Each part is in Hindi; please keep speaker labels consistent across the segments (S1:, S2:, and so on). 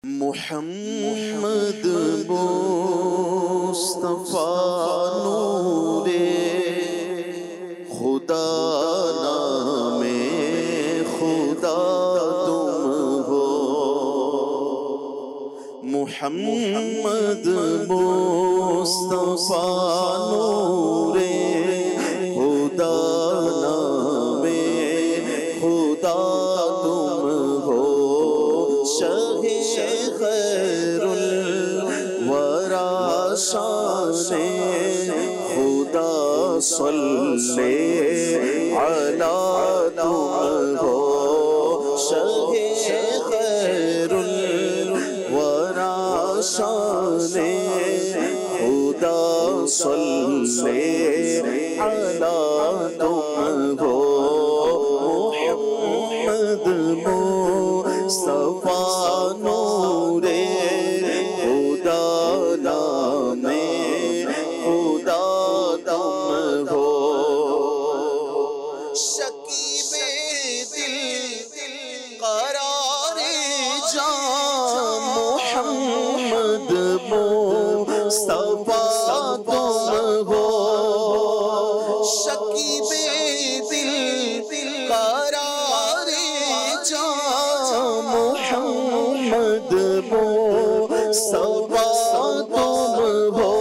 S1: मुहम्मद मुस्तफा नूरे खुदा नामे खुदा तुम हो। मुहम्मद मुस्तफा नूरे खुदा नामे खुदा तुम हो। शहे खैरुल वरा शाने खुदा सल्ले अला तुम हो। शहे खैरुल वरा शाने खुदा सल्ले अला तुम हो। मुहम्मद मुस्तफा नूरे खुदा नामे खुदा तुम हो। शकीबे दिल करारे जान मुहम्मद मुस्तफा तुम हो। शकीबे दिल करारे जान मुहम्मद मुस्तफा तुम हो।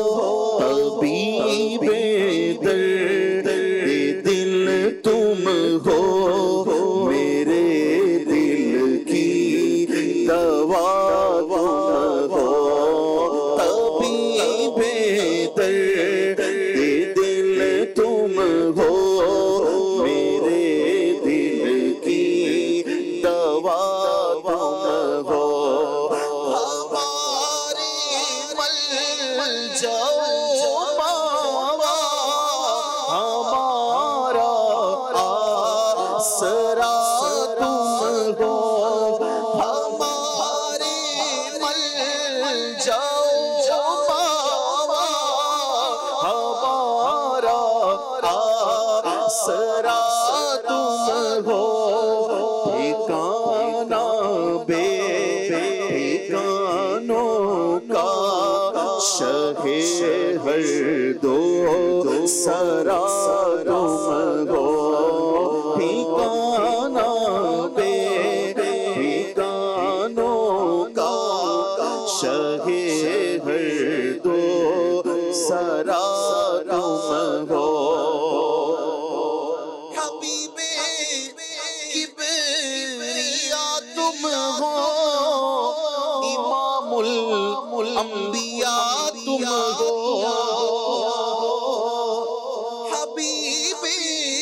S1: तबीबे दर्द दिल तुम हो। मेरे दिल की दवा तुम हो। तबीबे दर्द दिल तुम हो। मेरे दिल की दवा तुम हो। हमारे मल जाओ बाबा हमारा आसरा तुम हो। हमारे मल जाओ बाबा हमारा आसरा तुम हो। ठिकाना बेठिकानों का शहे हर दो सरा तुम हो। ठिकाना बेठिकानों का शहे हर दो सरा तुम हो। हबीबे किबरिया तुम हो। इमामुल अंबिया तुम हो। हबीबे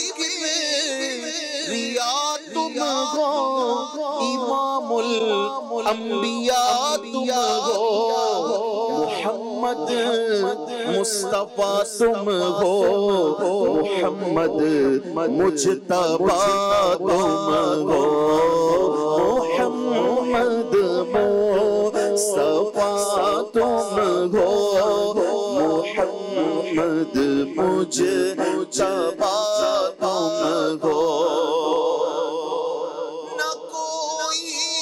S1: किबरिया तुम हो। इमामुल अंबिया तुम हो। मुहम्मद मुस्तफा तुम हो। मुहम्मद मुजतबा तुम हो। मुहम्मद मुस्तफा तुम हो। मुहम्मद मुजतबा तुम हो। न कोई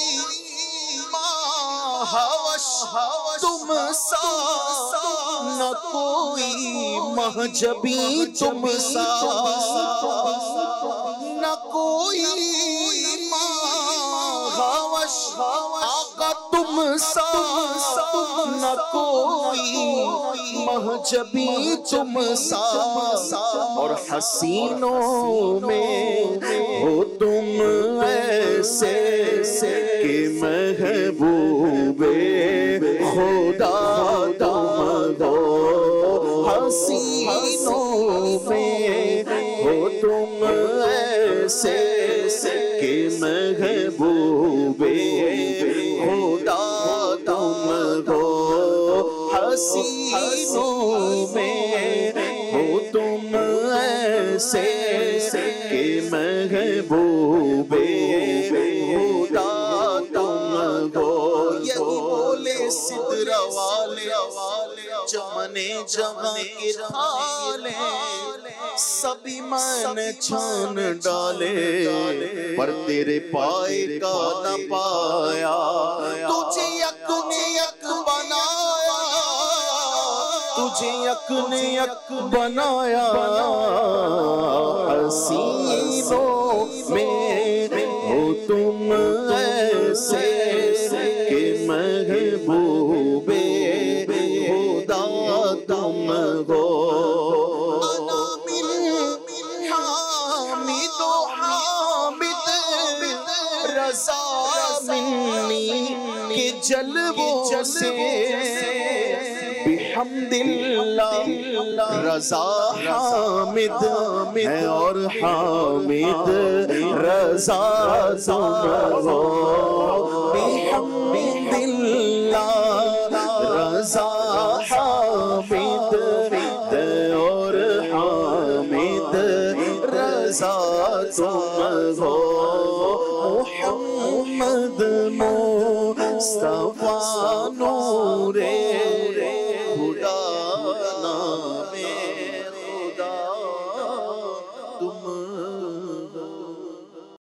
S1: महावश तुम सा न कोई महजबी तुम सा न कोई महावश आका तुम सा न कोई महजबी तुम सा। और हसीनों में हो तुम ऐसे कि महबूबे खुदा तुम हो। हसीनों में हो तुम ऐसे कि महबूबे खुदा तुम हो। हसीनों में हो तुम ऐसे कि महबूबे खुदा तुम हो। यही बोले ये सिदरा वाले चमने जवां के थाले सभी मैंने छान डाले पर तेरे पाए का न पाया। तुझे यक ने यक बनाया, तुझे यक ने यक बनाया। हसीनों में हो तुम ऐसे के महबूबे खुदा तुम हो। रज़ा मिन्नी के जलवों से बिहम्दिल्लाह रज़ा हामिद है और हामिद रज़ा तुम हो। बिहम्दिल्लाह रज़ा हामिद है और हामिद रज़ा तुम हो। मोहम्मद मुस्तफा नूरे